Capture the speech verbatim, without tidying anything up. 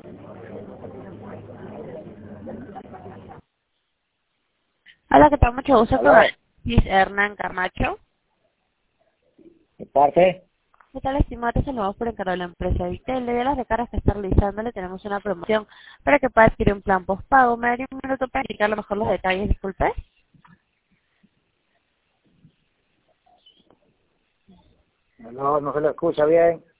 Hola, ¿qué tal? Mucho gusto con ¿Aló? Luis Hernán Camacho. ¿De parte? ¿Qué tal, estimado? Te saludamos por encargo de la empresa Vitel. Le de las recargas que está realizando, le tenemos una promoción para que pueda adquirir un plan postpago. ¿Me daría un minuto para indicar a lo mejor los detalles? Disculpe. No, no se lo escucha bien.